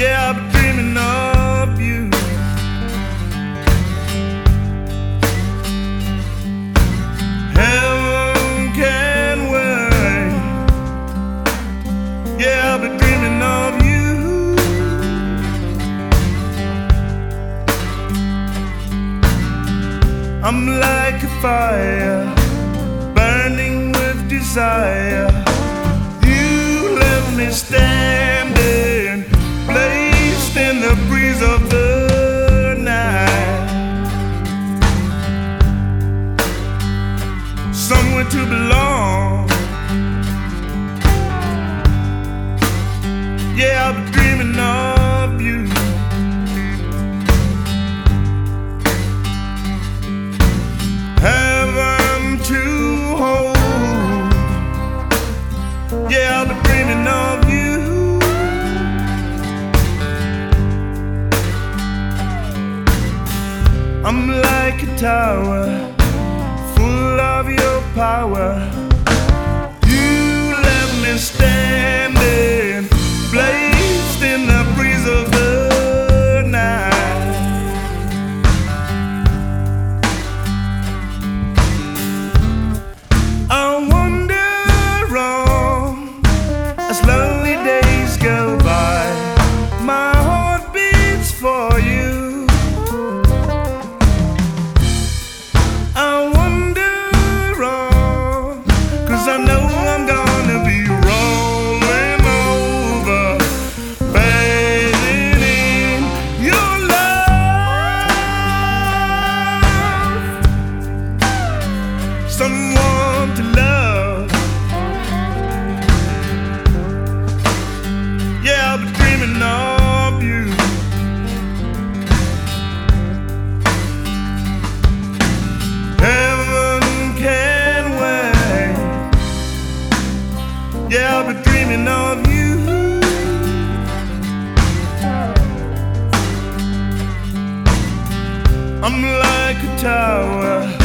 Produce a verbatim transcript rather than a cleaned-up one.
Yeah, I've been dreaming of you. Heaven can wait. Yeah, I've been dreaming of you. I'm like a fire, burning with desire. You left me standing, placed in the breeze of the night, somewhere to belong. Yeah, I've been dreaming of you. Heaven to hold. Yeah, I've been dreaming of you. I'm like a tower, full of your power. You left me standing, placed in the breeze of the night, I wander on as lonely days go by. My heart beats for you. I wander on, 'cause I know I'm gonna be rolling over, bathing in your love. Someone to love. Yeah, I've been dreaming of you. Heaven can wait. Yeah, I've been dreaming of you. I'm like a tower,